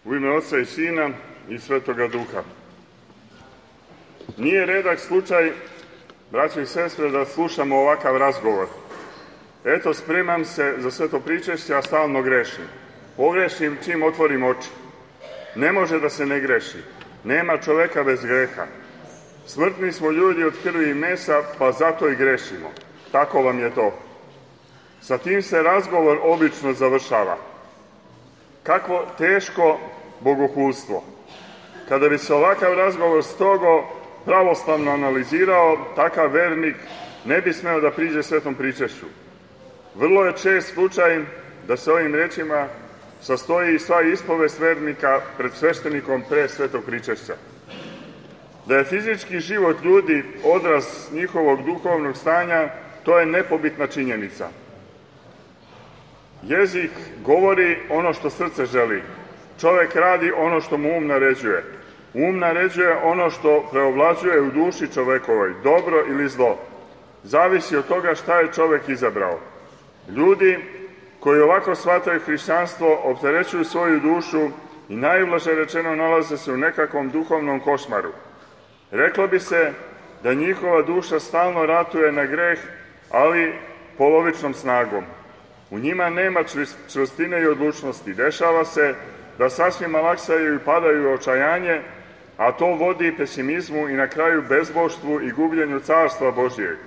U ime Oca i Sina i Svetoga Duha. Nije redak slučaj, braćo i sestre, da slušamo ovakav razgovor. Eto, spremam se za sveto pričešće, a stalno grešim. Pogrešim čim otvorim oči. Ne može da se ne greši. Nema čoveka bez greha. Smrtni smo ljudi od krvi i mesa, pa zato i grešimo. Tako vam je to. Sa tim se razgovor obično završava. Kakvo teško bogohulstvo. Kada bi se ovakav razgovor strogo pravoslavno analizirao, takav vernik ne bi smeo da priđe svetom pričešću. Vrlo je čest slučaj da se ovim rečima sastoji sva ispovest vernika pred sveštenikom pre svetog pričešća. Da je fizički život ljudi odraz njihovog duhovnog stanja, to je nepobitna činjenica. Jezik govori ono što srce želi. Čovek radi ono što mu um naređuje. Um naređuje ono što preovlađuje u duši čovekovoj, dobro ili zlo. Zavisi od toga šta je čovek izabrao. Ljudi koji ovako shvataju hrišćanstvo opterećuju svoju dušu i najblaže rečeno nalaze se u nekakvom duhovnom košmaru. Reklo bi se da njihova duša stalno ratuje na greh, ali polovičnom snagom. U njima nema čvrstine i odlučnosti. Dešava se da sasvim malaksaju i padaju u očajanje, a to vodi pesimizmu i na kraju bezboštvu i gubljenju carstva Božijeg.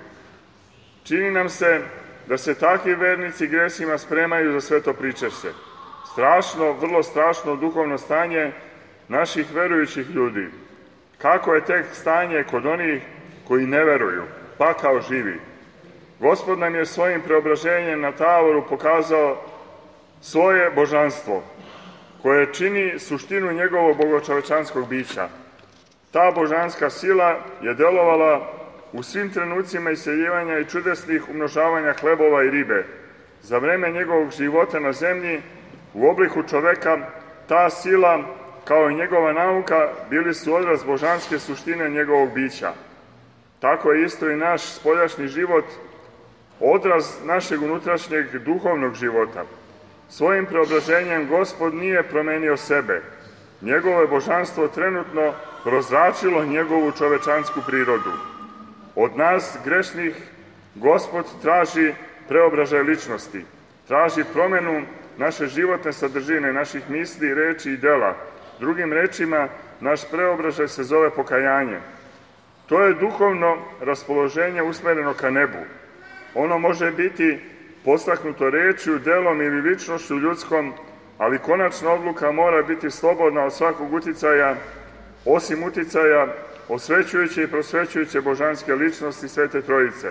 Čini nam se da se takvi vernici gresima spremaju za sveto pričešće. Strašno, vrlo strašno duhovno stanje naših verujućih ljudi. Kako je tek stanje kod onih koji ne veruju, pa kao živi. Gospod nam je svojim preobraženjem na Tavoru pokazao svoje božanstvo, koje čini suštinu njegovog bogočovečanskog bića. Ta božanska sila je delovala u svim trenucima iseljivanja i čudesnih umnožavanja hlebova i ribe. Za vreme njegovog života na zemlji, u obliku čoveka, ta sila, kao i njegova nauka, bili su odraz božanske suštine njegovog bića. Tako je isto i naš spoljašnji život, odraz našeg unutrašnjeg duhovnog života. Svojim preobraženjem Gospod nije promenio sebe. Njegovo je božanstvo trenutno prozračilo njegovu čovečansku prirodu. Od nas, grešnih, Gospod traži preobražaj ličnosti. Traži promenu naše životne sadržine, naših misli, reči i dela. Drugim rečima, naš preobražaj se zove pokajanje. To je duhovno raspoloženje usmereno ka nebu. Ono može biti podstaknuto rečju, delom ili ličnošću ljudskom, ali konačna odluka mora biti slobodna od svakog uticaja, osim uticaja osvećujuće i prosvećujuće božanske ličnosti Svete Trojice.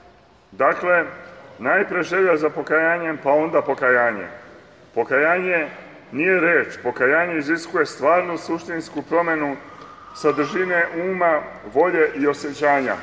Dakle, najpre želja za pokajanjem, pa onda pokajanje. Pokajanje nije reč, pokajanje iziskuje stvarnu suštinsku promenu sadržine uma, volje i osjećanja.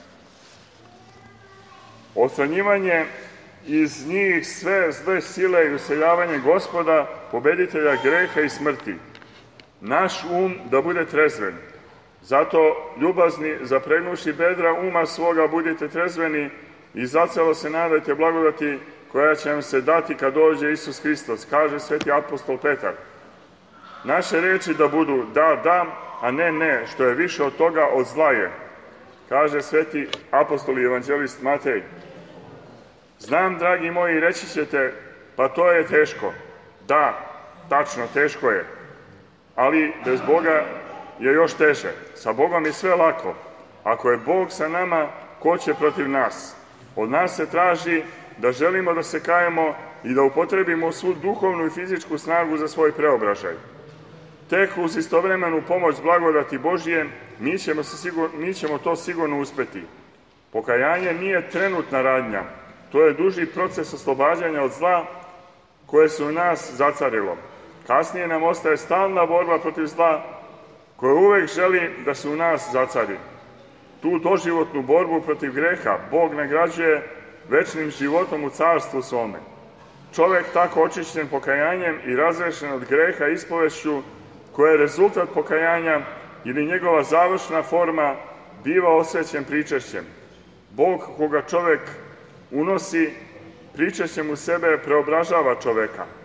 Odstranjivanje iz njih sve zle sile i useljavanje Gospoda, pobeditelja greha i smrti. Naš um da bude trezven. Zato, ljubazni, zapregnuši bedra uma svoga, budite trezveni i zacelo se nadajte blagodati koja će vam se dati kad dođe Isus Hristos, kaže sveti apostol Petar. Naše reči da budu da, da, a ne, ne, što je više od toga od zla je, kaže sveti apostol i evanđelist Matej. Znam, dragi moji, reći ćete, pa to je teško. Da, tačno, teško je. Ali bez Boga je još teže. Sa Bogom je sve lako. Ako je Bog sa nama, ko će protiv nas? Od nas se traži da želimo da se kajemo i da upotrebimo svu duhovnu i fizičku snagu za svoj preobražaj. Tek uz istovremenu pomoć blagodati Božije, mi ćemo to sigurno uspeti. Pokajanje nije trenutna radnja. To je duži proces oslobađanja od zla koje se u nas zacarilo. Kasnije nam ostaje stalna borba protiv zla koja uvek želi da se u nas zacari. Tu doživotnu borbu protiv greha Bog nagrađuje večnim životom u carstvu svome. Čovek tako očišćen pokajanjem i razrešen od greha ispovešću, koja je rezultat pokajanja ili njegova završna forma, biva osvećen pričešćem. Bog koga čovek unosi pričešćem u sebe preobražava čoveka.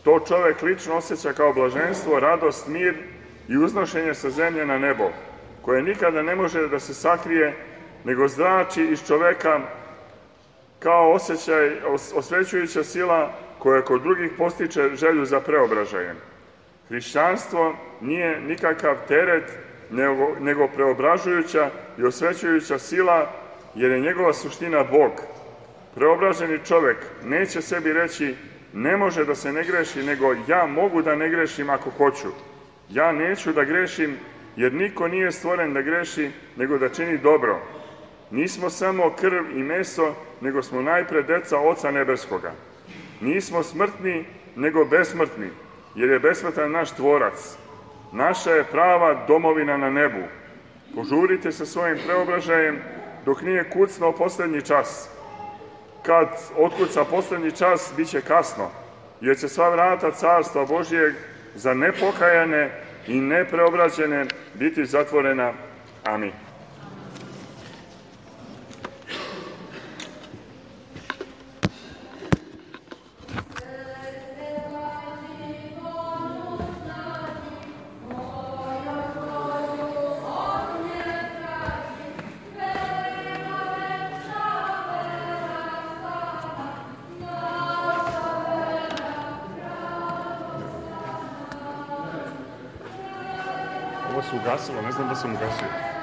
To čovek lično osjeća kao blaženstvo, radost, mir i uznošenje sa zemlje na nebo, koje nikada ne može da se sakrije, nego zrači iz čoveka kao osjećaj, osvećujuća sila koja kod drugih postiče želju za preobražajem. Hrišćanstvo nije nikakav teret, nego preobražujuća i osvećujuća sila, jer je njegova suština Bog. Preobraženi čovek neće sebi reći ne može da se ne greši, nego ja mogu da ne grešim ako hoću. Ja neću da grešim, jer niko nije stvoren da greši, nego da čini dobro. Nismo samo krv i meso, nego smo najpre deca Oca Nebeskoga. Nismo smrtni, nego besmrtni, jer je besmrtan naš tvorac. Naša je prava domovina na nebu. Požurite sa svojim preobražajem dok nije kucnuo poslednji čas. Kad otkuca poslednji čas, bit će kasno, jer će sva vrata Carstva Božijeg za nepokajane i nepreobrađene biti zatvorena. Amin. Ovo se ugasilo, ne znam da sam ugasio.